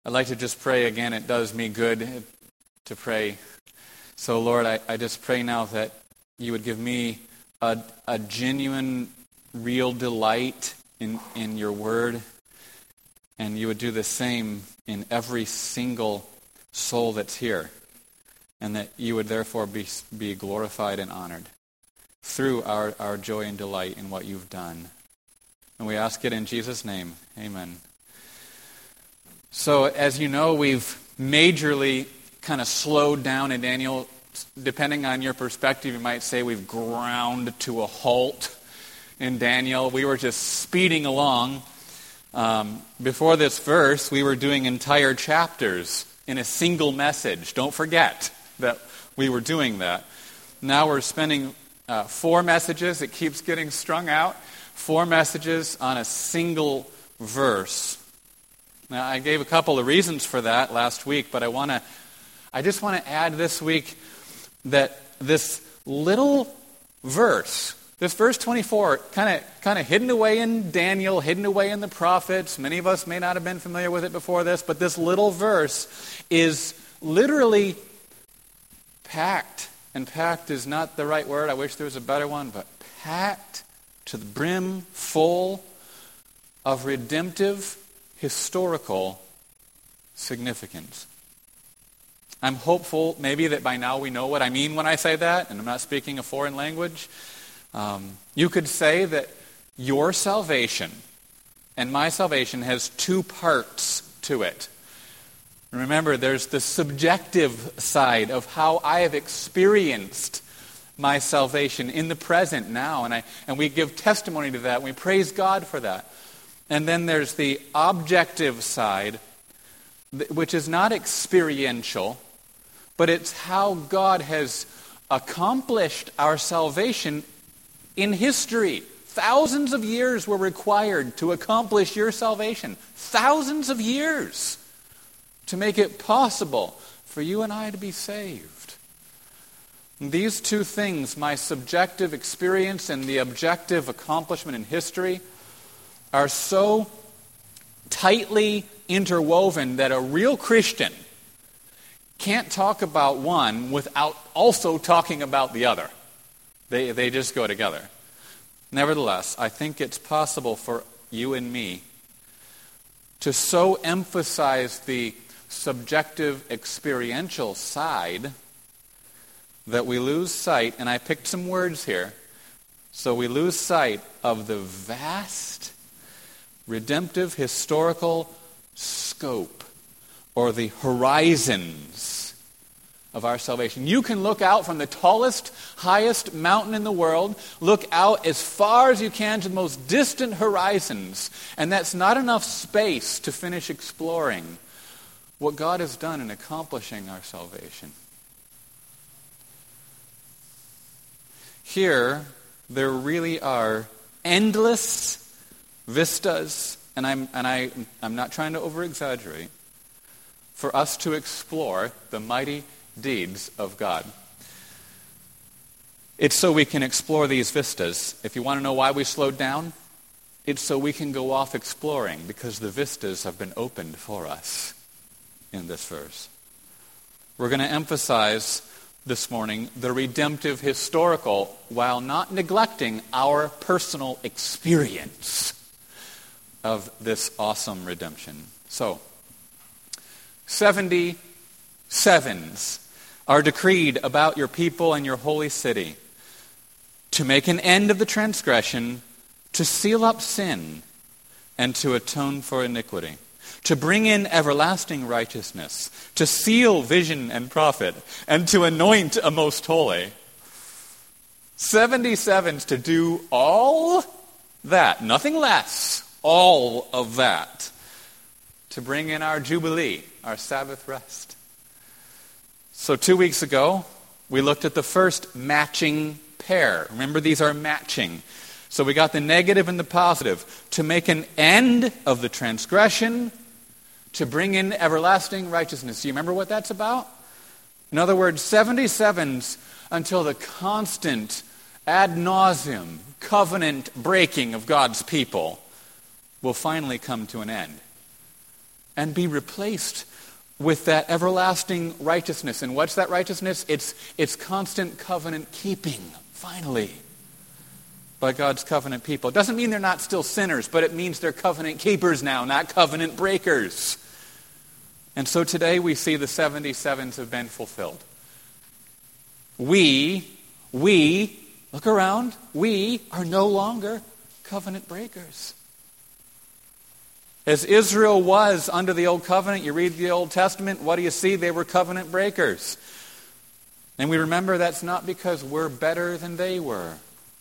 I'd like to just pray again. It does me good to pray. So, Lord, I just pray now that you would give me a genuine, real delight in your word, and you would do the same in every single soul that's here, and that you would therefore be glorified and honored through our joy and delight in what you've done. And we ask it in Jesus' name. Amen. So, as you know, we've majorly kind of slowed down in Daniel. Depending on your perspective, you might say we've ground to a halt in Daniel. We were just speeding along. Before this verse, we were doing entire chapters in a single message. Don't forget that we were doing that. Now we're spending 4 messages. It keeps getting strung out. 4 messages on a single verse. Now, I gave a couple of reasons for that last week, but I just want to add this week that this little verse, this verse 24, kind of hidden away in Daniel, hidden away in the prophets. Many of us may not have been familiar with it before this, but this little verse is literally packed. And packed is not the right word. I wish there was a better one, but packed to the brim full of redemptive historical significance. I'm hopeful maybe that by now we know what I mean when I say that, and I'm not speaking a foreign language. You could say that your salvation and my salvation has 2 parts to it. Remember, there's the subjective side of how I have experienced my salvation in the present now, and we give testimony to that, and we praise God for that. And then there's the objective side, which is not experiential, but it's how God has accomplished our salvation in history. Thousands of years were required to accomplish your salvation. Thousands of years to make it possible for you and I to be saved. And these 2 things, my subjective experience and the objective accomplishment in history, are so tightly interwoven that a real Christian can't talk about one without also talking about the other. They just go together. Nevertheless, I think it's possible for you and me to so emphasize the subjective experiential side that we lose sight, and I picked some words here, so we lose sight of the vast redemptive historical scope, or the horizons of our salvation. You can look out from the tallest, highest mountain in the world, look out as far as you can to the most distant horizons, and that's not enough space to finish exploring what God has done in accomplishing our salvation. Here, there really are endless vistas, and I'm not trying to over-exaggerate, for us to explore the mighty deeds of God. It's so we can explore these vistas. If you want to know why we slowed down, it's so we can go off exploring, because the vistas have been opened for us in this verse. We're going to emphasize this morning the redemptive historical, while not neglecting our personal experience of this awesome redemption. So, 70 sevens are decreed about your people and your holy city, to make an end of the transgression, to seal up sin, and to atone for iniquity, to bring in everlasting righteousness, to seal vision and prophet, and to anoint a most holy. 70 sevens to do all that, nothing less, all of that, to bring in our Jubilee, our Sabbath rest. So 2 weeks ago, we looked at the first matching pair. Remember, these are matching. So we got the negative and the positive. To make an end of the transgression, to bring in everlasting righteousness. Do you remember what that's about? In other words, 77s until the constant, ad nauseum, covenant breaking of God's people will finally come to an end. and be replaced with that everlasting righteousness. And what's that righteousness? It's constant covenant keeping, finally, by God's covenant people. It doesn't mean they're not still sinners, but it means they're covenant keepers now, not covenant breakers. And so today we see the 77s have been fulfilled. We, look around, we are no longer covenant breakers. As Israel was under the Old Covenant, you read the Old Testament, what do you see? They were covenant breakers. And we remember that's not because we're better than they were.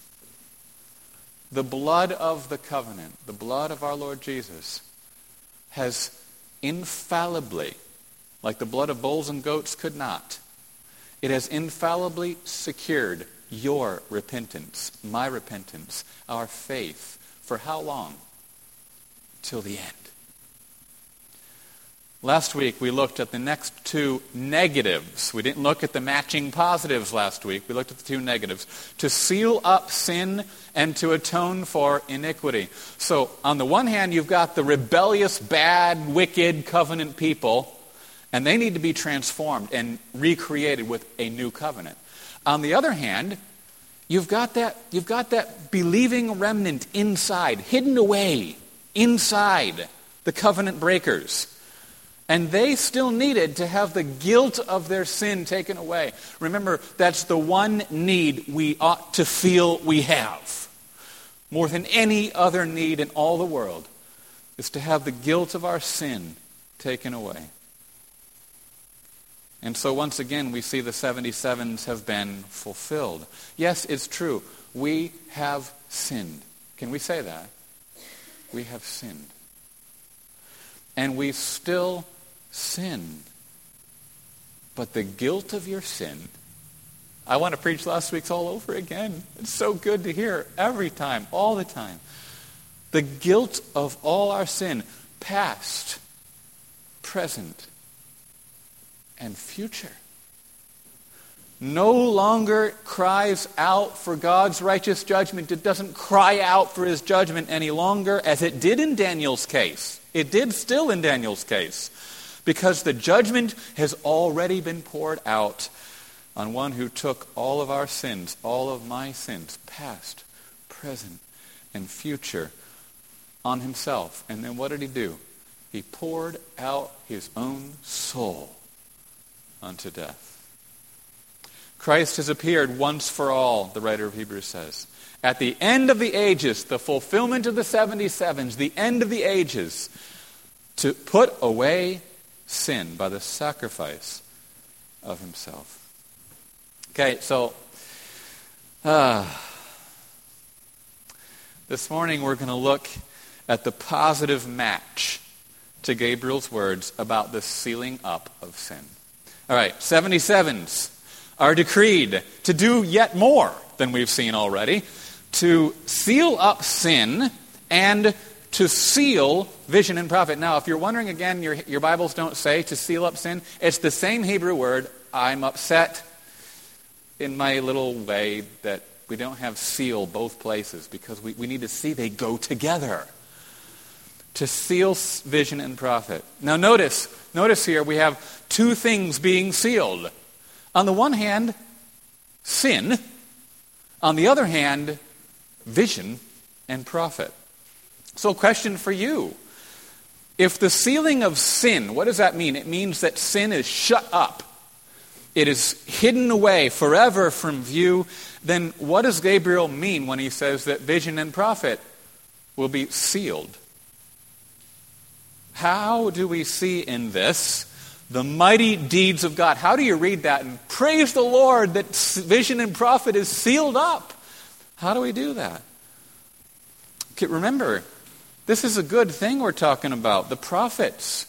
The blood of the covenant, the blood of our Lord Jesus, has infallibly, like the blood of bulls and goats could not, it has infallibly secured your repentance, my repentance, our faith. For how long? Till the end. Last week we looked at the next two negatives. We didn't look at the matching positives last week. We looked at the two negatives. To seal up sin and to atone for iniquity. So on the one hand, you've got the rebellious, bad, wicked covenant people, and they need to be transformed and recreated with a new covenant. On the other hand, you've got that believing remnant inside, hidden away inside the covenant breakers. And they still needed to have the guilt of their sin taken away. Remember, that's the one need we ought to feel we have. More than any other need in all the world is to have the guilt of our sin taken away. And so once again, we see the 77s have been fulfilled. Yes, it's true. We have sinned. Can we say that? We have sinned. And we still sin. But the guilt of your sin, I want to preach last week's all over again. It's so good to hear every time, all the time. The guilt of all our sin, past, present, and future, no longer cries out for God's righteous judgment. It doesn't cry out for his judgment any longer, as it did in Daniel's case. It did still in Daniel's case, because the judgment has already been poured out on one who took all of our sins, all of my sins, past, present, and future, on himself. And then what did he do? He poured out his own soul unto death. Christ has appeared once for all, the writer of Hebrews says. At the end of the ages, the fulfillment of the 77s, the end of the ages, to put away sin by the sacrifice of himself. Okay, so this morning we're going to look at the positive match to Gabriel's words about the sealing up of sin. All right, 77s are decreed to do yet more than we've seen already, to seal up sin and to seal vision and prophet. Now, if you're wondering again, your Bibles don't say to seal up sin. It's the same Hebrew word. I'm upset in my little way that we don't have seal both places, because we need to see they go together. To seal vision and prophet. Now notice here we have two things being sealed. On the one hand, sin. On the other hand, vision and prophet. So question for you. If the sealing of sin, what does that mean? It means that sin is shut up. It is hidden away forever from view. Then what does Gabriel mean when he says that vision and prophet will be sealed? How do we see in this the mighty deeds of God? How do you read that and praise the Lord that vision and prophet is sealed up? How do we do that? Okay, remember, this is a good thing we're talking about. The prophets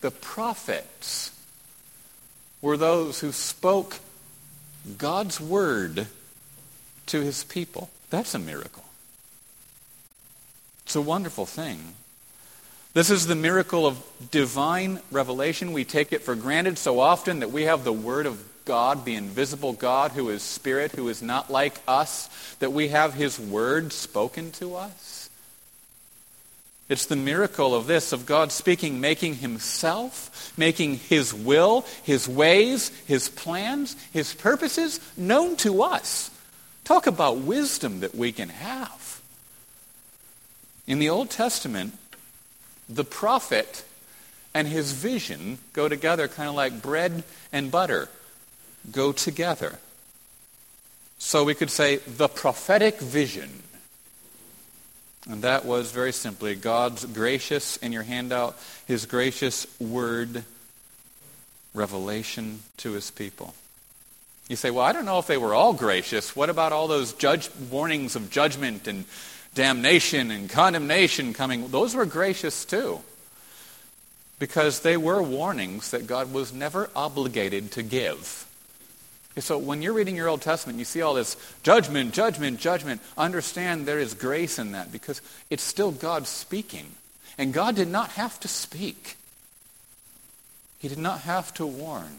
were those who spoke God's word to his people. That's a miracle. It's a wonderful thing. This is the miracle of divine revelation. We take it for granted so often that we have the Word of God, the invisible God who is Spirit, who is not like us, that we have His Word spoken to us. It's the miracle of this, of God speaking, making himself, making his will, his ways, his plans, his purposes known to us. Talk about wisdom that we can have. In the Old Testament, the prophet and his vision go together, kind of like bread and butter go together. So we could say the prophetic vision. And that was very simply God's gracious, in your handout, his gracious word revelation to his people. You say, well, I don't know if they were all gracious. What about all those warnings of judgment and damnation and condemnation coming? Those were gracious too. Because they were warnings that God was never obligated to give. So when you're reading your Old Testament, you see all this judgment, judgment, judgment. Understand there is grace in that because it's still God speaking. And God did not have to speak. He did not have to warn.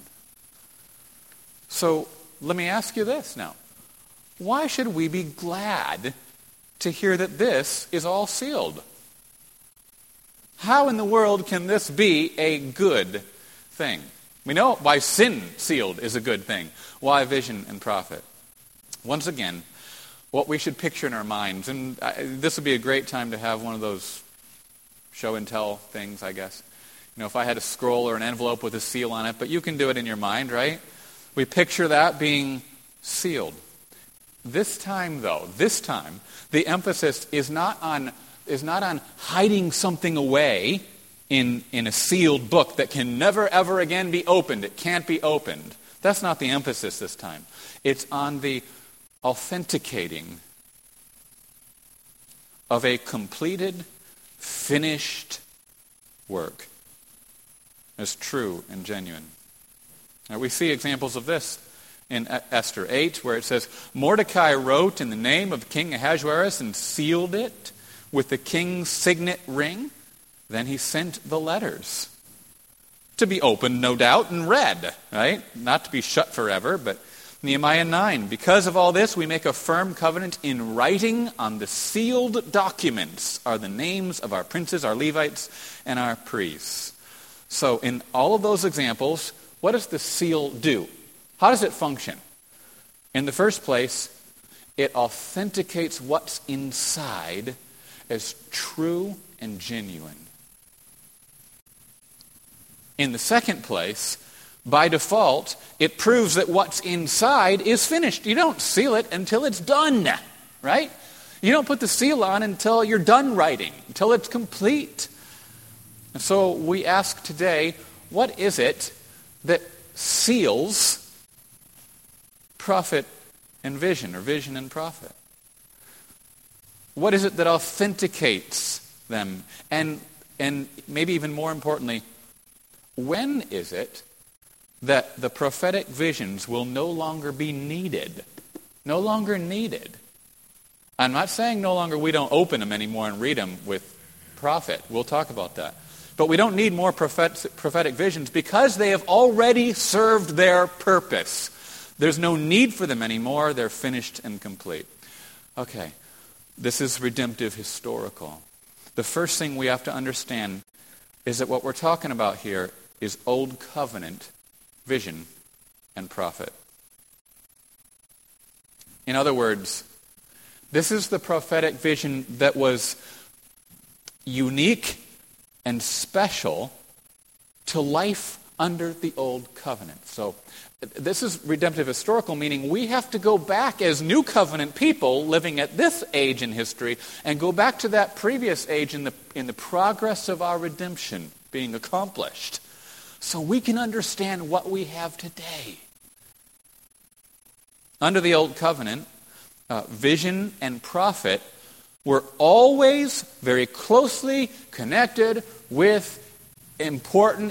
So let me ask you this now. Why should we be glad to hear that this is all sealed? How in the world can this be a good thing? We know why sin sealed is a good thing. Why vision and prophet? Once again, what we should picture in our minds, and this would be a great time to have one of those show and tell things, I guess. You know, if I had a scroll or an envelope with a seal on it, but you can do it in your mind, right? We picture that being sealed. This time, though, the emphasis is not on hiding something away in a sealed book that can never, ever again be opened. It can't be opened. That's not the emphasis this time. It's on the authenticating of a completed, finished work as true and genuine. Now, we see examples of this in Esther 8, where it says, Mordecai wrote in the name of King Ahasuerus and sealed it with the king's signet ring. Then he sent the letters to be opened, no doubt, and read, right? Not to be shut forever, but Nehemiah 9. Because of all this, we make a firm covenant in writing on the sealed documents are the names of our princes, our Levites, and our priests. So in all of those examples, what does the seal do? How does it function? In the first place, it authenticates what's inside as true and genuine. In the second place, by default, it proves that what's inside is finished. You don't seal it until it's done, right? You don't put the seal on until you're done writing, until it's complete. And so we ask today, what is it that seals prophet and vision, or vision and prophet? What is it that authenticates them? And maybe even more importantly, when is it that the prophetic visions will no longer be needed? No longer needed. I'm not saying no longer we don't open them anymore and read them with prophet. We'll talk about that. But we don't need more prophetic visions because they have already served their purpose. There's no need for them anymore. They're finished and complete. Okay, this is redemptive historical. The first thing we have to understand is that what we're talking about here is Old Covenant vision and prophet. In other words, this is the prophetic vision that was unique and special to life under the Old Covenant. So this is redemptive historical, meaning we have to go back as New Covenant people living at this age in history and go back to that previous age in the progress of our redemption being accomplished so we can understand what we have today. Under the Old Covenant, vision and prophet were always very closely connected with important,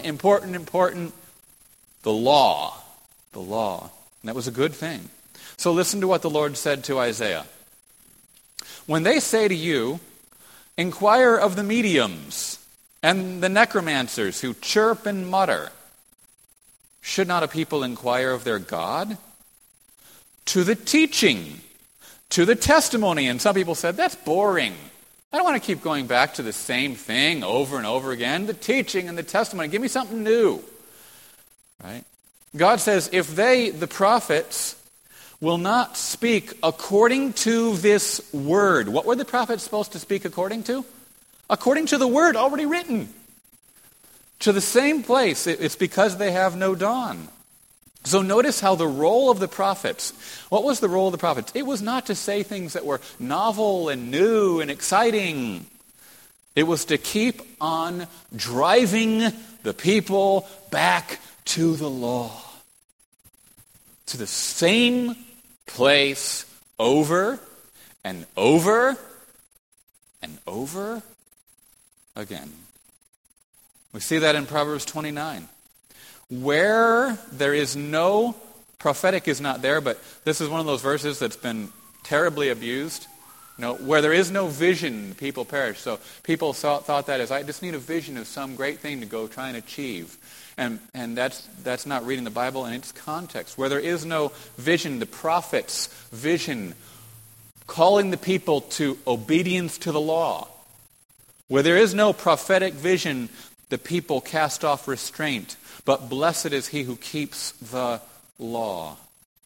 the law. The law. And that was a good thing. So listen to what the Lord said to Isaiah. When they say to you, inquire of the mediums and the necromancers who chirp and mutter, should not a people inquire of their God? To the teaching, to the testimony. And some people said, that's boring. I don't want to keep going back to the same thing over and over again. The teaching and the testimony. Give me something new. Right? God says, if they, the prophets, will not speak according to this word. What were the prophets supposed to speak according to? According to the word already written. To the same place. It's because they have no dawn. So notice how the role of the prophets, what was the role of the prophets? It was not to say things that were novel and new and exciting. It was to keep on driving the people back to the law. To the same place over and over and over again. We see that in Proverbs 29. Where there is no, prophetic is not there, but this is one of those verses that's been terribly abused. Where there is no vision, people perish. So people thought that as, I just need a vision of some great thing to go try and achieve. And that's not reading the Bible in its context. Where there is no vision, the prophet's vision, calling the people to obedience to the law. Where there is no prophetic vision, the people cast off restraint. But blessed is he who keeps the law.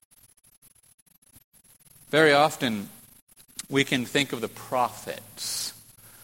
Very often, we can think of the prophets.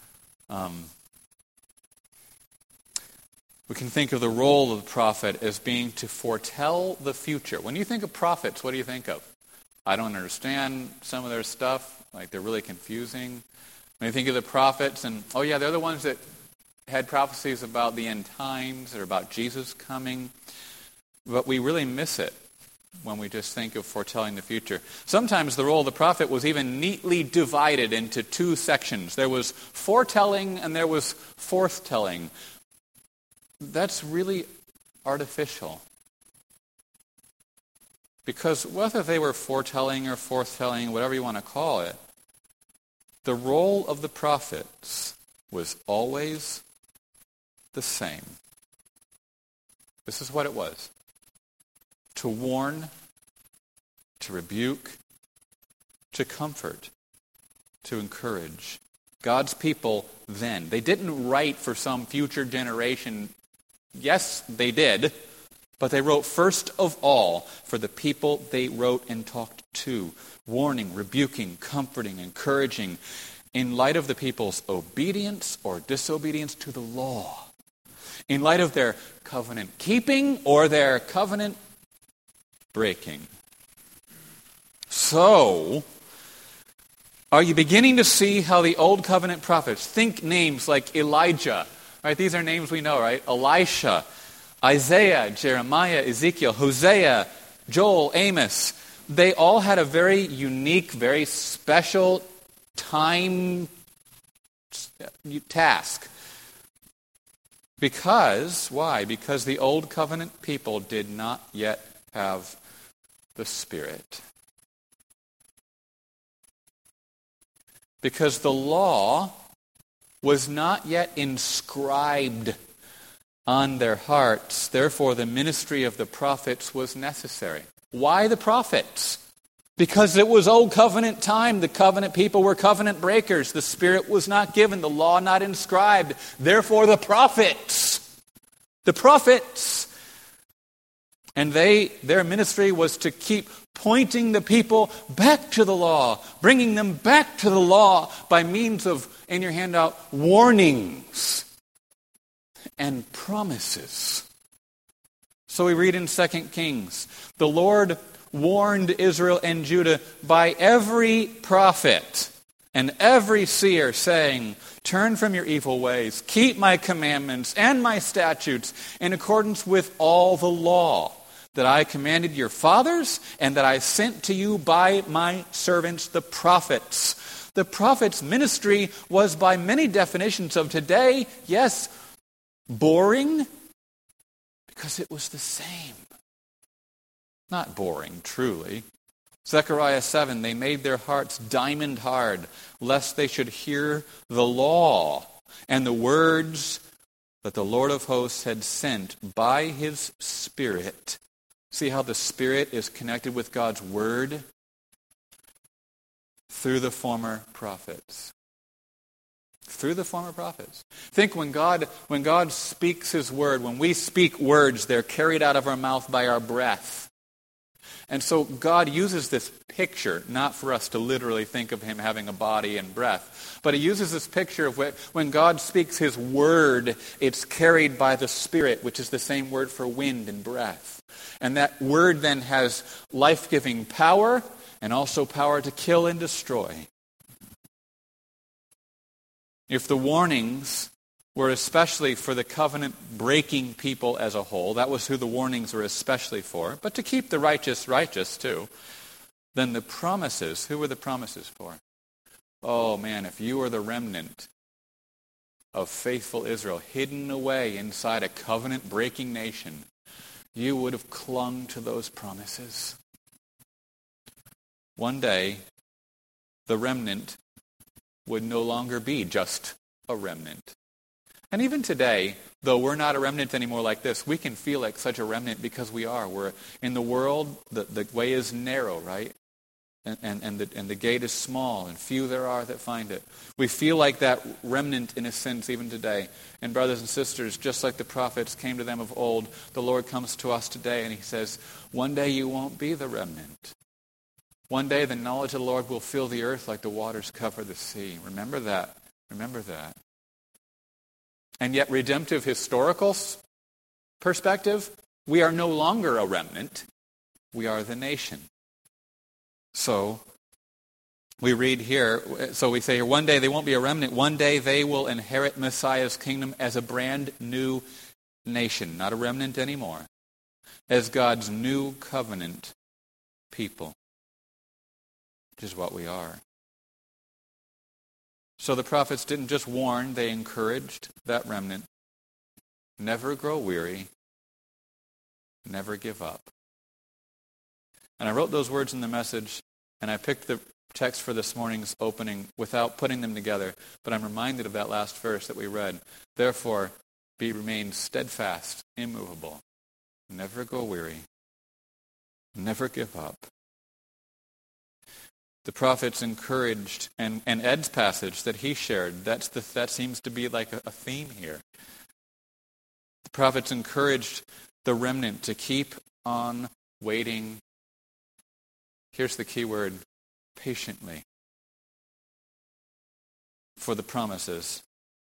We can think of the role of the prophet as being to foretell the future. When you think of prophets, what do you think of? I don't understand some of their stuff. Like, they're really confusing. When you think of the prophets, and, oh yeah, they're the ones that had prophecies about the end times or about Jesus coming. But we really miss it when we just think of foretelling the future. Sometimes the role of the prophet was even neatly divided into two sections. There was foretelling and there was forthtelling. That's really artificial. Because whether they were foretelling or forthtelling, whatever you want to call it, the role of the prophets was always the same. This is what it was. To warn, to rebuke, to comfort, to encourage. God's people then. They didn't write for some future generation. Yes, they did. But they wrote first of all for the people they wrote and talked to. Warning, rebuking, comforting, encouraging. In light of the people's obedience or disobedience to the law. In light of their covenant keeping or their covenant breaking. So, are you beginning to see how the Old Covenant prophets, think names like Elijah, right? These are names we know, right? Elisha, Isaiah, Jeremiah, Ezekiel, Hosea, Joel, Amos. They all had a very unique, very special time task. Because, why? Because the Old Covenant people did not yet have the Spirit. Because the law was not yet inscribed on their hearts. Therefore, the ministry of the prophets was necessary. Why the prophets? Because it was Old Covenant time. The covenant people were covenant breakers. The Spirit was not given. The law not inscribed. Therefore, the prophets. The prophets. And their ministry was to keep pointing the people back to the law. Bringing them back to the law by means of, in your handout, warnings and promises. So we read in 2 Kings, the Lord warned Israel and Judah by every prophet and every seer, saying, turn from your evil ways, keep my commandments and my statutes in accordance with all the law that I commanded your fathers and that I sent to you by my servants, the prophets. The prophets' ministry was, by many definitions of today, yes, boring, because it was the same. Not boring, truly. Zechariah 7, they made their hearts diamond hard, lest they should hear the law and the words that the Lord of hosts had sent by his Spirit. See how the Spirit is connected with God's Word? Through the former prophets. Through the former prophets. Think when God speaks his word, when we speak words, they're carried out of our mouth by our breath. And so God uses this picture, not for us to literally think of him having a body and breath, but he uses this picture of when God speaks his word, it's carried by the Spirit, which is the same word for wind and breath. And that word then has life-giving power and also power to kill and destroy. If the warnings were especially for the covenant-breaking people as a whole, that was who the warnings were especially for, but to keep the righteous righteous too, then the promises, who were the promises for? Oh man, if you were the remnant of faithful Israel, hidden away inside a covenant-breaking nation, you would have clung to those promises. One day, the remnant would no longer be just a remnant. And even today, though we're not a remnant anymore like this, we can feel like such a remnant because we are. We're in the world, the way is narrow, right? And the gate is small, and few there are that find it. We feel like that remnant in a sense even today. And brothers and sisters, just like the prophets came to them of old, the Lord comes to us today and he says, one day you won't be the remnant. One day the knowledge of the Lord will fill the earth like the waters cover the sea. Remember that. Remember that. And yet redemptive historical perspective, we are no longer a remnant. We are the nation. So we read here, so we say here, one day they won't be a remnant. One day they will inherit Messiah's kingdom as a brand new nation. Not a remnant anymore. As God's new covenant people. Which is what we are. So the prophets didn't just warn, they encouraged that remnant. Never grow weary. Never give up. And I wrote those words in the message, and I picked the text for this morning's opening without putting them together, but I'm reminded of that last verse that we read. Therefore, remain steadfast, immovable. Never go weary. Never give up. The prophets encouraged, and Ed's passage that he shared, that seems to be like a theme here. The prophets encouraged the remnant to keep on waiting. Here's the key word, patiently, for the promises.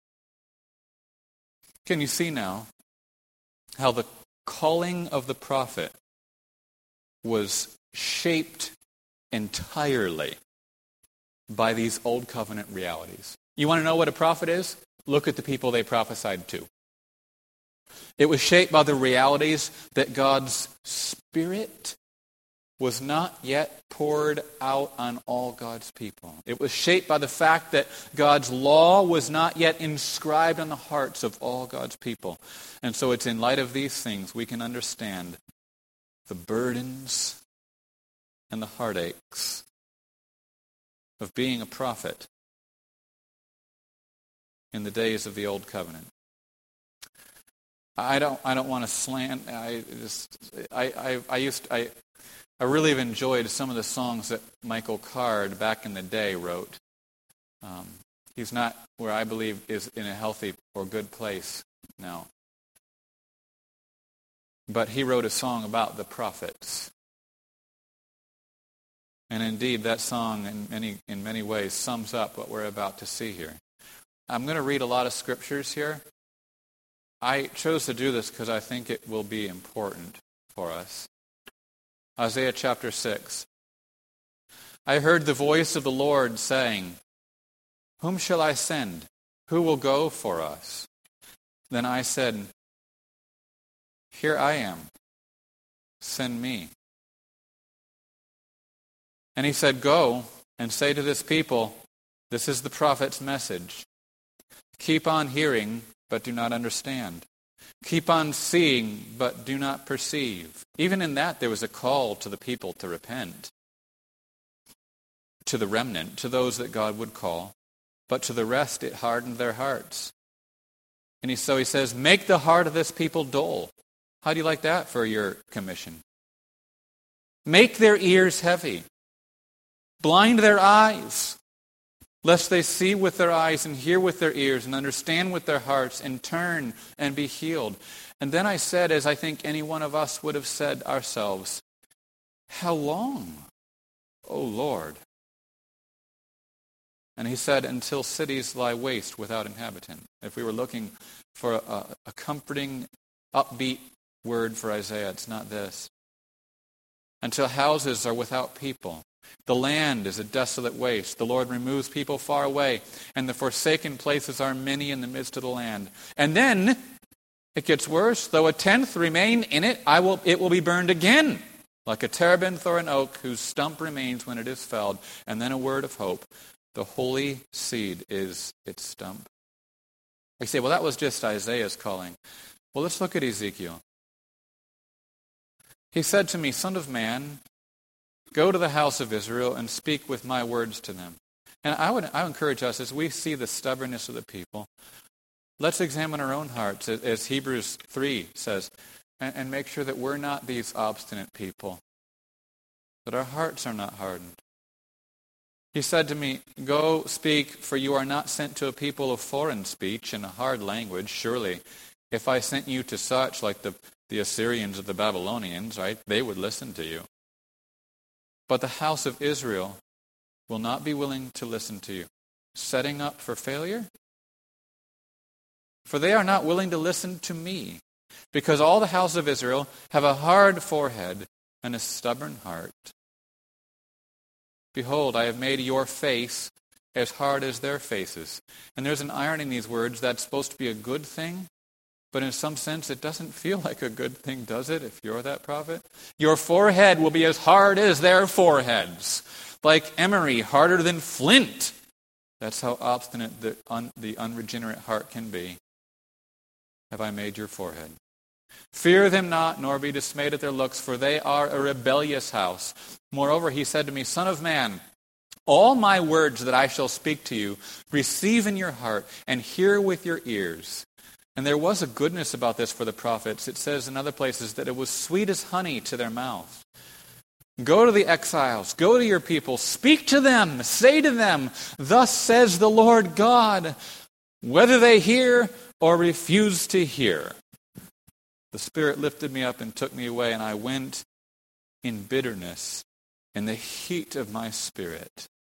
Can you see now how the calling of the prophet was shaped entirely by these old covenant realities? You want to know what a prophet is? Look at the people they prophesied to. It was shaped by the realities that God's Spirit was not yet poured out on all God's people. It was shaped by the fact that God's law was not yet inscribed on the hearts of all God's people. And so it's in light of these things we can understand the burdens and the heartaches of being a prophet in the days of the Old Covenant. I don't want to slant. I really have enjoyed some of the songs that Michael Card back in the day wrote. He's not where I believe is in a healthy or good place now. But he wrote a song about the prophets. And indeed, that song in many ways sums up what we're about to see here. I'm going to read a lot of scriptures here. I chose to do this because I think it will be important for us. Isaiah chapter 6. I heard the voice of the Lord saying, "Whom shall I send? Who will go for us?" Then I said, "Here I am. Send me." And he said, "Go and say to this people, this is the prophet's message. Keep on hearing, but do not understand. Keep on seeing, but do not perceive." Even in that, there was a call to the people to repent. To the remnant, to those that God would call. But to the rest, it hardened their hearts. And so he says, make the heart of this people dull. How do you like that for your commission? Make their ears heavy. Blind their eyes. lest they see with their eyes and hear with their ears and understand with their hearts and turn and be healed. And then I said, as I think any one of us would have said ourselves, how long, O Lord? And he said, until cities lie waste without inhabitant. If we were looking for a comforting, upbeat word for Isaiah, it's not this. Until houses are without people. The land is a desolate waste. The Lord removes people far away, and the forsaken places are many in the midst of the land. And then it gets worse. Though a tenth remain in it, it will be burned again, like a terebinth or an oak whose stump remains when it is felled. And then a word of hope. The holy seed is its stump. You say, well, that was just Isaiah's calling. Well, let's look at Ezekiel. He said to me, Son of man, go to the house of Israel and speak with my words to them. And I encourage us, as we see the stubbornness of the people, let's examine our own hearts, as Hebrews 3 says, and make sure that we're not these obstinate people, that our hearts are not hardened. He said to me, go speak, for you are not sent to a people of foreign speech and a hard language. Surely, if I sent you to such, like the Assyrians or the Babylonians, right, they would listen to you. But the house of Israel will not be willing to listen to you. Setting up for failure? For they are not willing to listen to me, because all the house of Israel have a hard forehead and a stubborn heart. Behold, I have made your face as hard as their faces. And there's an irony in these words. That's supposed to be a good thing, but in some sense it doesn't feel like a good thing, does it, if you're that prophet? Your forehead will be as hard as their foreheads, like emery, harder than flint. That's how obstinate the unregenerate heart can be. Have I made your forehead? Fear them not, nor be dismayed at their looks, for they are a rebellious house. Moreover, he said to me, Son of man, all my words that I shall speak to you, receive in your heart, and hear with your ears. And there was a goodness about this for the prophets. It says in other places that it was sweet as honey to their mouth. Go to the exiles, go to your people, speak to them, say to them, thus says the Lord God, whether they hear or refuse to hear. The Spirit lifted me up and took me away, and I went in bitterness, in the heat of my spirit,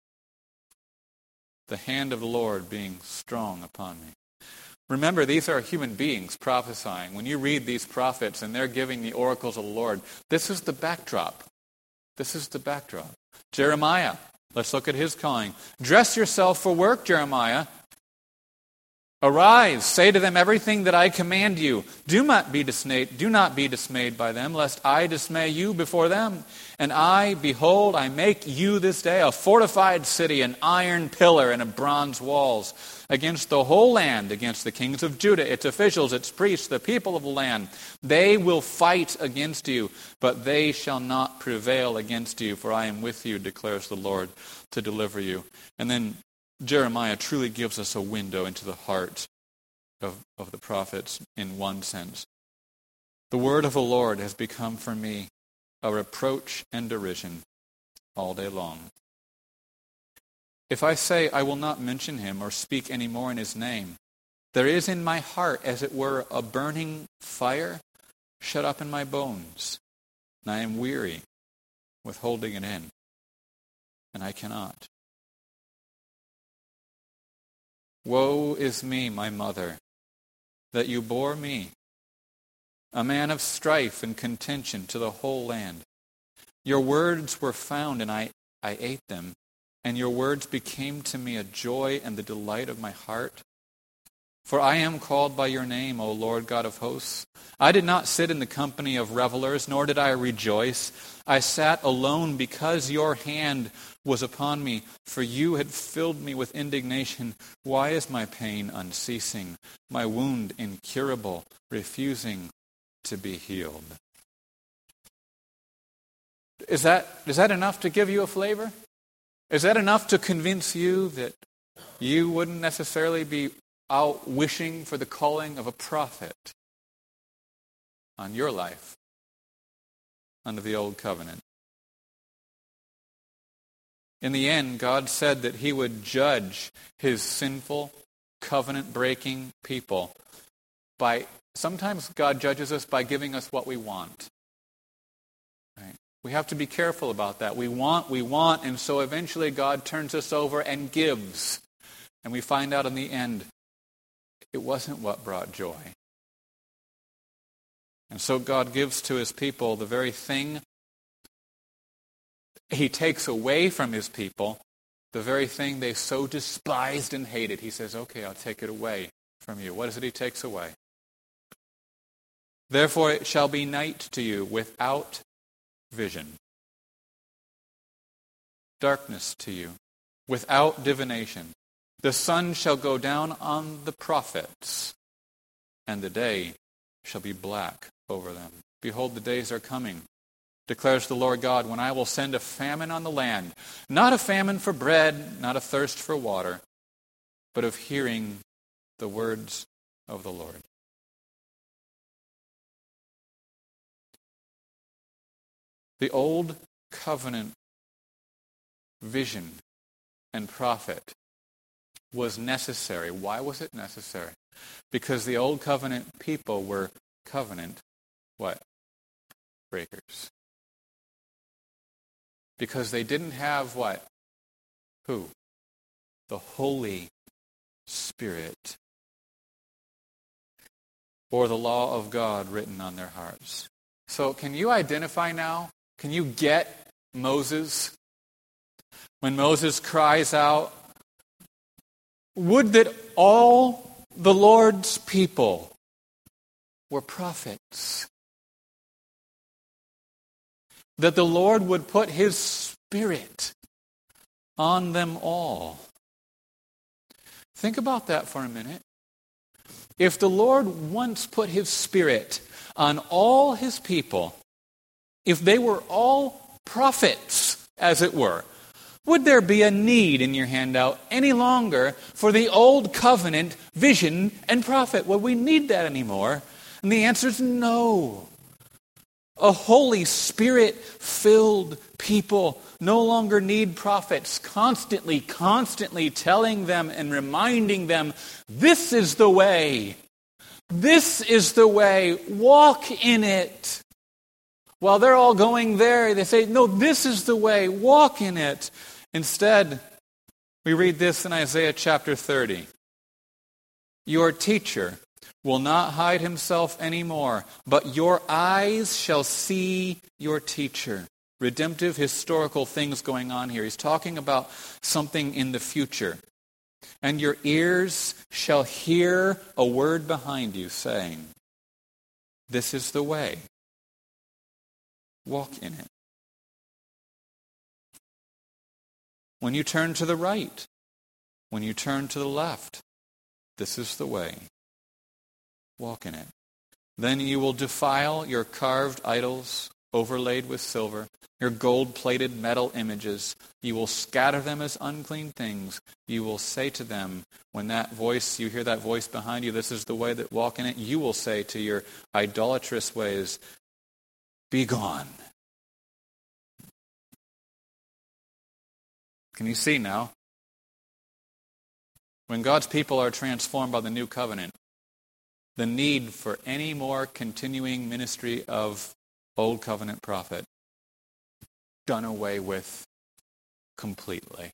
the hand of the Lord being strong upon me. Remember, these are human beings prophesying. When you read these prophets and they're giving the oracles of the Lord, this is the backdrop. This is the backdrop. Jeremiah, let's look at his calling. Dress yourself for work, Jeremiah. Arise, say to them everything that I command you. Do not be dismayed by them, lest I dismay you before them. And I, behold, I make you this day a fortified city, an iron pillar and a bronze walls, against the whole land, against the kings of Judah, its officials, its priests, the people of the land. They will fight against you, but they shall not prevail against you, for I am with you, declares the Lord, to deliver you. And then Jeremiah truly gives us a window into the heart of the prophets in one sense. The word of the Lord has become for me a reproach and derision all day long. If I say I will not mention him or speak any more in his name, there is in my heart, as it were, a burning fire shut up in my bones, and I am weary with holding it in, and I cannot. Woe is me, my mother, that you bore me, a man of strife and contention to the whole land. Your words were found, and I ate them, and your words became to me a joy and the delight of my heart. For I am called by your name, O Lord God of hosts. I did not sit in the company of revelers, nor did I rejoice. I sat alone because your hand was upon me, for you had filled me with indignation. Why is my pain unceasing, my wound incurable, refusing to be healed? Is that enough to give you a flavor? Is that enough to convince you that you wouldn't necessarily be out wishing for the calling of a prophet on your life under the old covenant? In the end, God said that he would judge his sinful, covenant-breaking people by, sometimes God judges us by giving us what we want. Right? We have to be careful about that. We want, and so eventually God turns us over and gives. And we find out in the end, it wasn't what brought joy. And so God gives to his people the very thing he takes away from his people, the very thing they so despised and hated. He says, okay, I'll take it away from you. What is it he takes away? Therefore it shall be night to you without vision. Darkness to you, without divination. The sun shall go down on the prophets, and the day shall be black over them. Behold, the days are coming, declares the Lord God, when I will send a famine on the land, not a famine for bread, not a thirst for water, but of hearing the words of the Lord. The old covenant vision and prophet was necessary. Why was it necessary? Because the old covenant people were covenant, what? Breakers. Because they didn't have what? Who? The Holy Spirit. Or the law of God written on their hearts. So can you identify now? Can you get Moses? When Moses cries out, would that all the Lord's people were prophets. That the Lord would put his Spirit on them all. Think about that for a minute. If the Lord once put his Spirit on all his people, if they were all prophets, as it were, would there be a need in your handout any longer for the old covenant vision and prophet? Would we need that anymore? And the answer is no. A Holy Spirit-filled people no longer need prophets, constantly telling them and reminding them, this is the way. This is the way. Walk in it. While they're all going there, they say, no, this is the way. Walk in it. Instead, we read this in Isaiah chapter 30. Your teacher will not hide himself anymore, but your eyes shall see your teacher. Redemptive, historical things going on here. He's talking about something in the future. And your ears shall hear a word behind you saying, this is the way. Walk in it. When you turn to the right, when you turn to the left, this is the way. Walk in it. Then you will defile your carved idols overlaid with silver, your gold-plated metal images. You will scatter them as unclean things. You will say to them, when that voice, you hear that voice behind you, this is the way that walk in it, you will say to your idolatrous ways, be gone. Can you see now? When God's people are transformed by the new covenant, the need for any more continuing ministry of old covenant prophet done away with completely.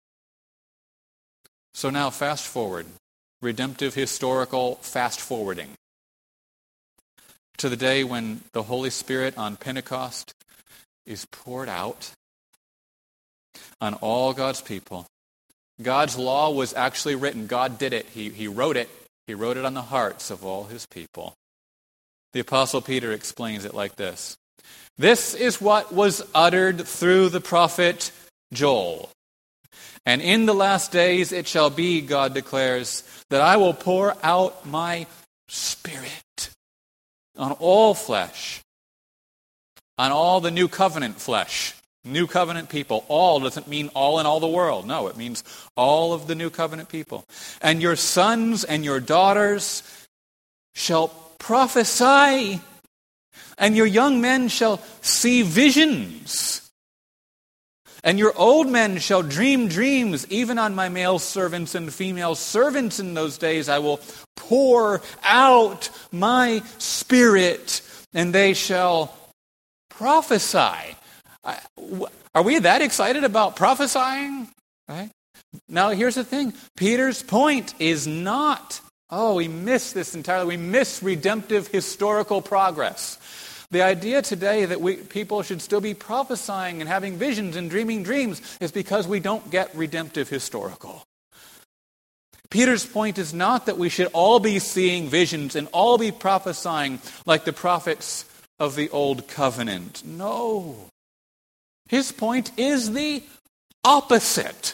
So now fast forward, redemptive historical fast forwarding to the day when the Holy Spirit on Pentecost is poured out on all God's people. God's law was actually written. God did it. He wrote it. He wrote it on the hearts of all his people. The Apostle Peter explains it like this. This is what was uttered through the prophet Joel. And in the last days it shall be, God declares, that I will pour out my Spirit on all flesh, on all the new covenant flesh. New covenant people. All doesn't mean all in all the world. No, it means all of the new covenant people. And your sons and your daughters shall prophesy, and your young men shall see visions. And your old men shall dream dreams, even on my male servants and female servants in those days. I will pour out my Spirit, and they shall prophesy. Are we that excited about prophesying? Right? Now, here's the thing. Peter's point is not, we miss this entirely. We miss redemptive historical progress. The idea today that people should still be prophesying and having visions and dreaming dreams is because we don't get redemptive historical. Peter's point is not that we should all be seeing visions and all be prophesying like the prophets of the Old Covenant. No. His point is the opposite.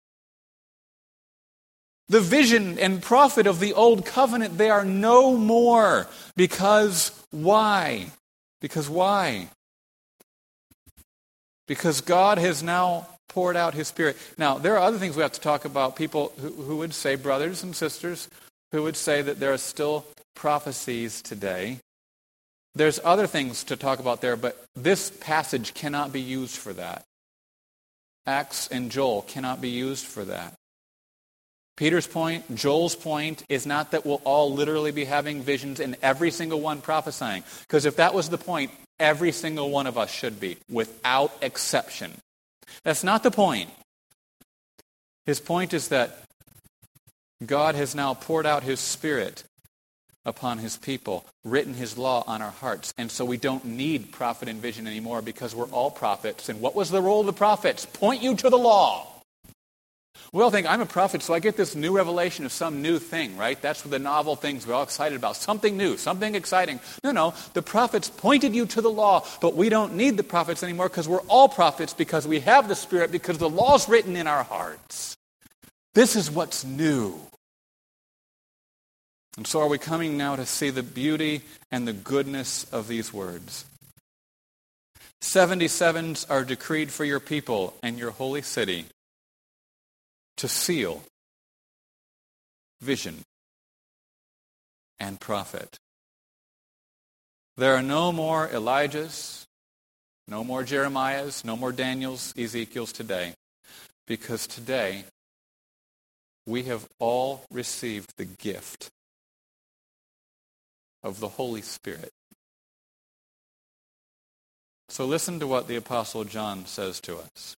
The vision and prophet of the Old Covenant, they are no more. Because why? Because why? Because God has now poured out His Spirit. Now, there are other things we have to talk about. People who would say, brothers and sisters, who would say that there are still prophecies today. There's other things to talk about there, but this passage cannot be used for that. Acts and Joel cannot be used for that. Peter's point, Joel's point, is not that we'll all literally be having visions and every single one prophesying. Because if that was the point, every single one of us should be, without exception. That's not the point. His point is that God has now poured out His Spirit upon His people, written His law on our hearts. And so we don't need prophet and vision anymore because we're all prophets. And what was the role of the prophets? Point you to the law. We all think, I'm a prophet, so I get this new revelation of some new thing, right? That's the novel things we're all excited about. Something new, something exciting. No, the prophets pointed you to the law, but we don't need the prophets anymore because we're all prophets because we have the Spirit, because the law's written in our hearts. This is what's new. And so are we coming now to see the beauty and the goodness of these words? 77s are decreed for your people and your holy city, to seal, vision, and prophet. There are no more Elijahs, no more Jeremiahs, no more Daniels, Ezekiels today, because today we have all received the gift of the Holy Spirit. So listen to what the Apostle John says to us.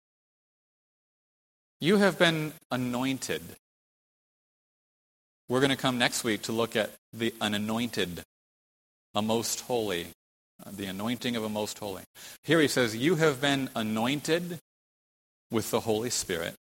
You have been anointed. We're going to come next week to look at an anointed, a most holy, the anointing of a most holy. Here he says, you have been anointed with the Holy Spirit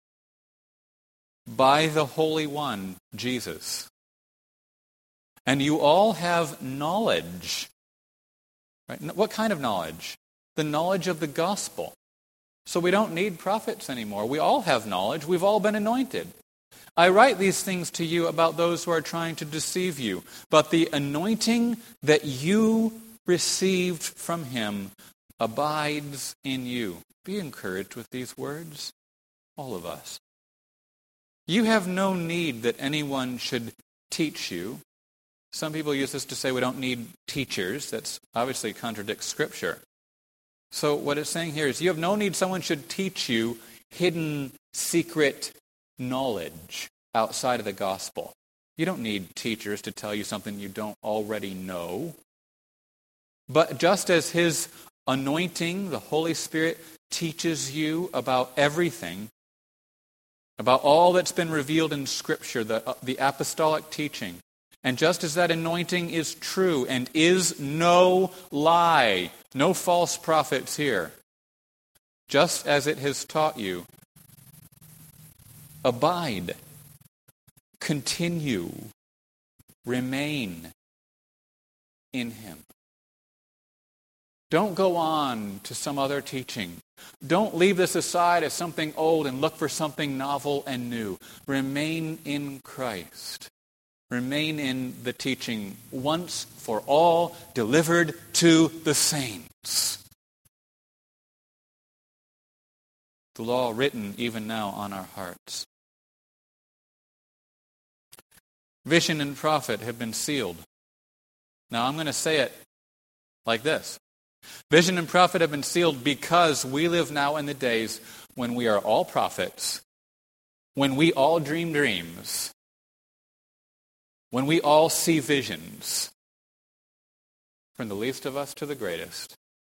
by the Holy One, Jesus. And you all have knowledge. Right? What kind of knowledge? The knowledge of the gospel. So we don't need prophets anymore. We all have knowledge. We've all been anointed. I write these things to you about those who are trying to deceive you. But the anointing that you received from Him abides in you. Be encouraged with these words, all of us. You have no need that anyone should teach you. Some people use this to say we don't need teachers. That's obviously contradicts Scripture. So what it's saying here is you have no need someone should teach you hidden, secret knowledge outside of the gospel. You don't need teachers to tell you something you don't already know. But just as His anointing, the Holy Spirit, teaches you about everything, about all that's been revealed in Scripture, the apostolic teaching, and just as that anointing is true and is no lie, no false prophets here, just as it has taught you, abide, continue, remain in Him. Don't go on to some other teaching. Don't leave this aside as something old and look for something novel and new. Remain in Christ. Remain in the teaching once for all delivered to the saints. The law written even now on our hearts. Vision and prophet have been sealed. Now I'm going to say it like this. Vision and prophet have been sealed because we live now in the days when we are all prophets, when we all dream dreams, when we all see visions, from the least of us to the greatest.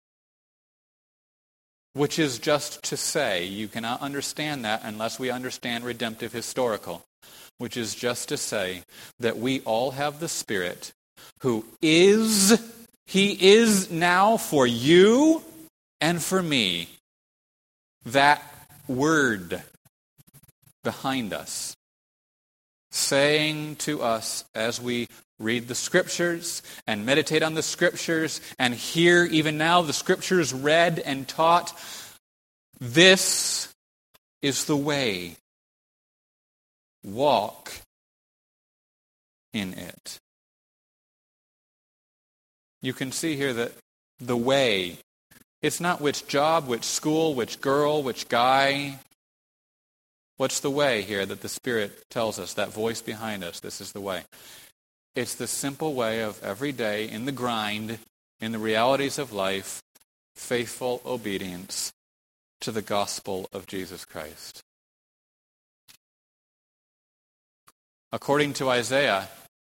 Which is just to say, you cannot understand that unless we understand redemptive historical. Which is just to say that we all have the Spirit who He is now for you and for me that Word behind us, saying to us as we read the Scriptures and meditate on the Scriptures and hear even now the Scriptures read and taught, this is the way. Walk in it. You can see here that the way, it's not which job, which school, which girl, which guy. What's the way here that the Spirit tells us, that voice behind us, this is the way? It's the simple way of every day, in the grind, in the realities of life, faithful obedience to the gospel of Jesus Christ. According to Isaiah,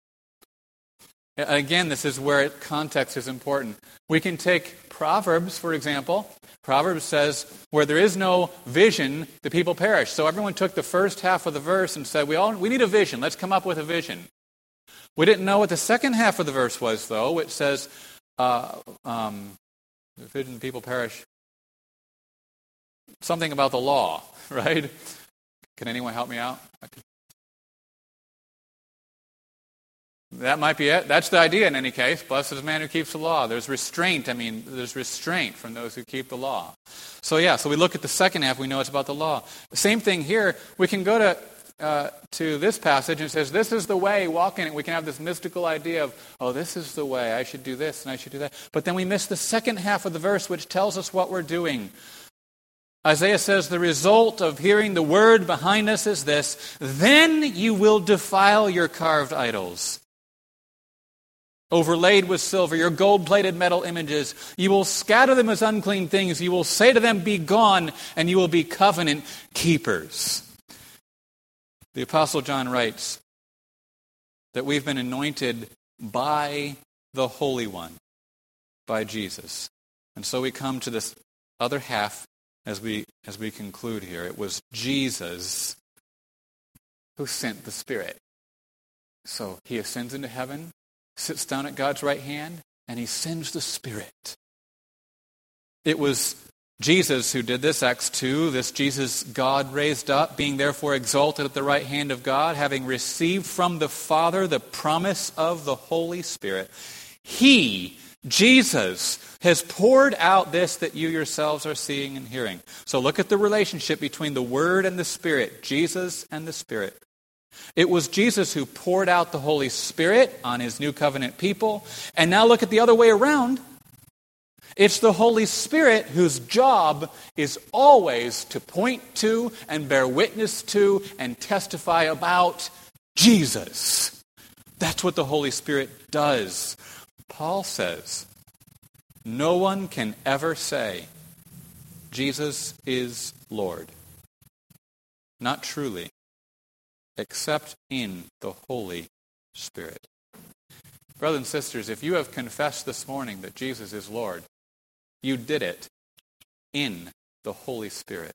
again, this is where context is important. We can take Proverbs, for example. Proverbs says, where there is no vision, the people perish. So everyone took the first half of the verse and said, we need a vision. Let's come up with a vision. We didn't know what the second half of the verse was, though, which says, the vision, the people perish. Something about the law, right? Can anyone help me out? That might be it. That's the idea in any case. Blessed is the man who keeps the law. There's restraint. There's restraint from those who keep the law. So we look at the second half, we know it's about the law. The same thing here. We can go to this passage and it says, this is the way, walk in it. We can have this mystical idea of, this is the way, I should do this and I should do that. But then we miss the second half of the verse, which tells us what we're doing. Isaiah says, the result of hearing the word behind us is this: then you will defile your carved idols, overlaid with silver, your gold-plated metal images. You will scatter them as unclean things. You will say to them, be gone, and you will be covenant keepers. The Apostle John writes that we've been anointed by the Holy One, by Jesus. And so we come to this other half as we conclude here. It was Jesus who sent the Spirit. So he ascends into heaven, sits down at God's right hand, and he sends the Spirit. It was Jesus who did this, Acts 2, this Jesus God raised up, being therefore exalted at the right hand of God, having received from the Father the promise of the Holy Spirit. He, Jesus, has poured out this that you yourselves are seeing and hearing. So look at the relationship between the Word and the Spirit, Jesus and the Spirit. It was Jesus who poured out the Holy Spirit on his new covenant people. And now look at the other way around. It's the Holy Spirit whose job is always to point to and bear witness to and testify about Jesus. That's what the Holy Spirit does. Paul says, no one can ever say, Jesus is Lord. Not truly, except in the Holy Spirit. Brothers and sisters, if you have confessed this morning that Jesus is Lord, you did it in the Holy Spirit.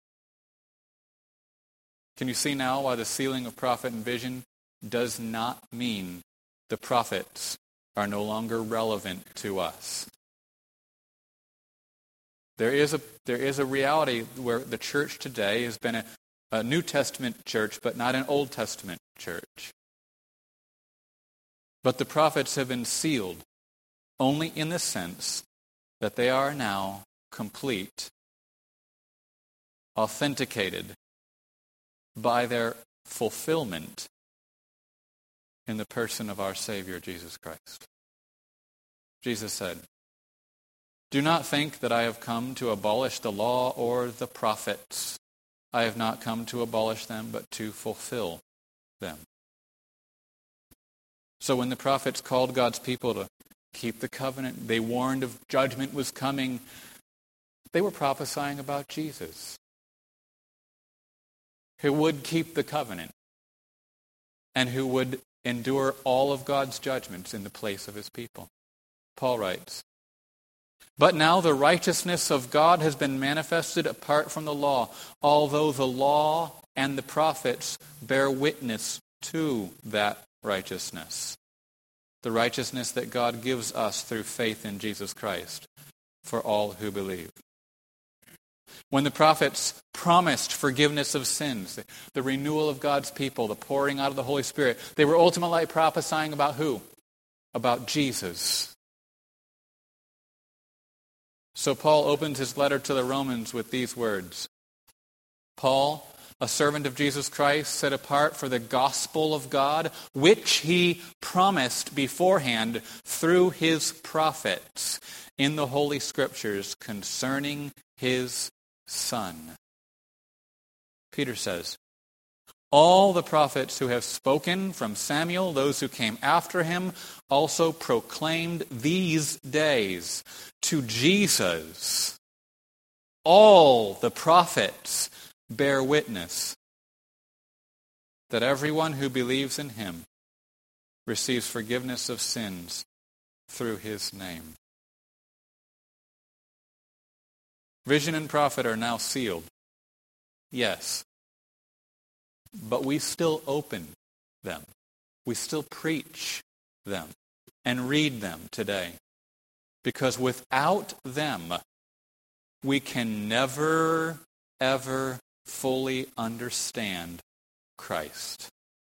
Can you see now why the sealing of prophet and vision does not mean the prophets are no longer relevant to us? There is a reality where the church today has been a New Testament church, but not an Old Testament church. But the prophets have been sealed only in the sense that they are now complete, authenticated by their fulfillment in the person of our Savior, Jesus Christ. Jesus said, do not think that I have come to abolish the law or the prophets. I have not come to abolish them, but to fulfill them. So when the prophets called God's people keep the covenant. They warned of judgment was coming. They were prophesying about Jesus, who would keep the covenant and who would endure all of God's judgments in the place of his people. Paul writes, "But now the righteousness of God has been manifested apart from the law, although the law and the prophets bear witness to that righteousness, the righteousness that God gives us through faith in Jesus Christ for all who believe." When the prophets promised forgiveness of sins, the renewal of God's people, the pouring out of the Holy Spirit, they were ultimately prophesying about who? About Jesus. So Paul opened his letter to the Romans with these words. Paul, a servant of Jesus Christ, set apart for the gospel of God, which he promised beforehand through his prophets in the Holy Scriptures concerning his Son. Peter says, "All the prophets who have spoken from Samuel, those who came after him, also proclaimed these days to Jesus. All the prophets bear witness that everyone who believes in him receives forgiveness of sins through his name." Vision and prophet are now sealed. Yes. But we still open them. We still preach them and read them today. Because without them, we can never, ever fully understand Christ,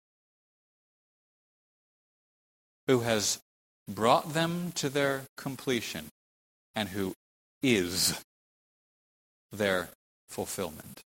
who has brought them to their completion and who is their fulfillment.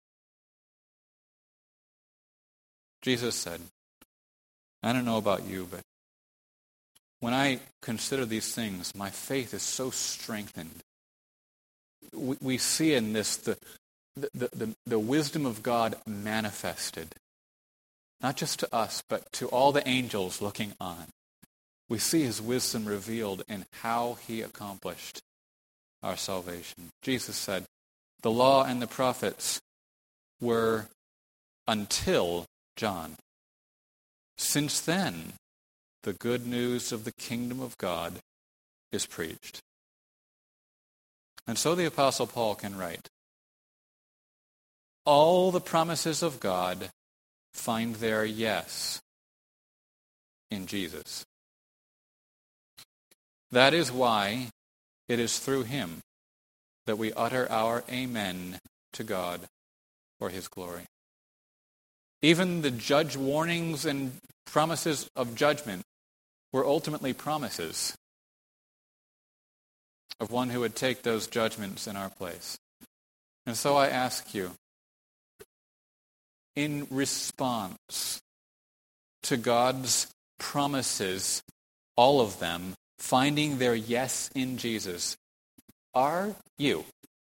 Jesus said, I don't know about you, but when I consider these things, my faith is so strengthened. We see in this the wisdom of God manifested, not just to us, but to all the angels looking on. We see his wisdom revealed in how he accomplished our salvation. Jesus said, the law and the prophets were until John. Since then, the good news of the kingdom of God is preached. And so the Apostle Paul can write, all the promises of God find their yes in Jesus. That is why it is through him that we utter our amen to God for his glory. Even the judge warnings and promises of judgment were ultimately promises of one who would take those judgments in our place. And so I ask you, in response to God's promises, all of them, finding their yes in Jesus, are you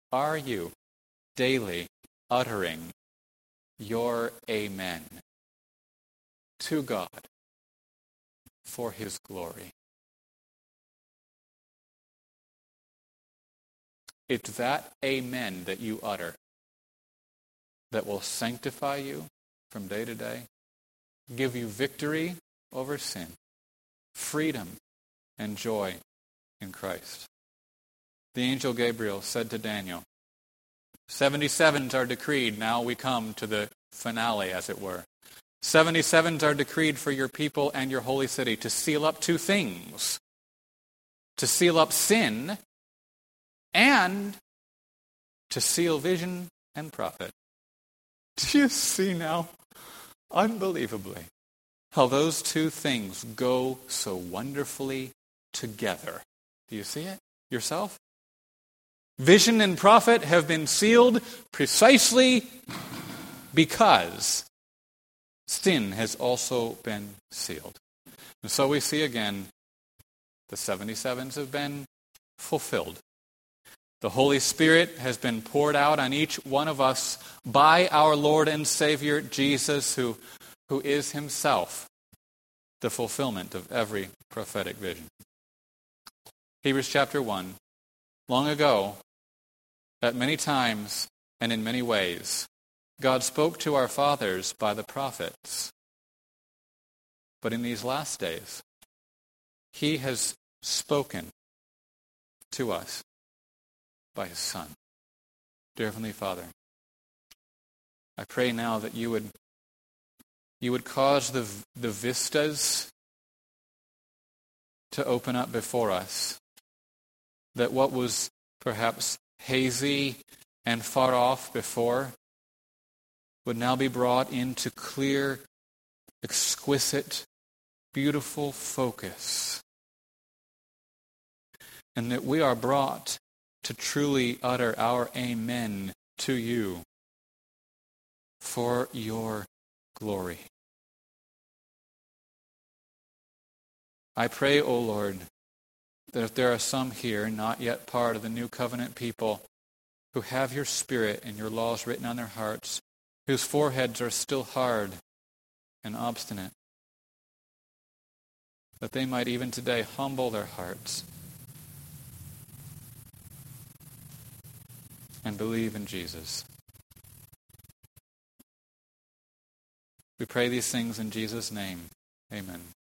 daily uttering your amen to God for his glory? It's that amen that you utter that will sanctify you from day to day, give you victory over sin, freedom, and joy in Christ. The angel Gabriel said to Daniel, 77s are decreed. Now we come to the finale, as it were. 77s are decreed for your people and your holy city to seal up two things. To seal up sin and to seal vision and prophet. Do you see now, unbelievably, how those two things go so wonderfully together? Do you see it yourself? Vision and prophet have been sealed precisely because sin has also been sealed. And so we see again, the 77s have been fulfilled. The Holy Spirit has been poured out on each one of us by our Lord and Savior Jesus, who is himself the fulfillment of every prophetic vision. Hebrews chapter 1. Long ago, at many times and in many ways, God spoke to our fathers by the prophets. But in these last days, he has spoken to us by his Son. Dear Heavenly Father, I pray now that you would cause the vistas to open up before us, that what was perhaps hazy and far off before would now be brought into clear, exquisite, beautiful focus, and that we are brought to truly utter our amen to you for your glory. I pray, O Lord, that if there are some here not yet part of the new covenant people who have your Spirit and your laws written on their hearts, whose foreheads are still hard and obstinate, that they might even today humble their hearts and believe in Jesus. We pray these things in Jesus' name. Amen.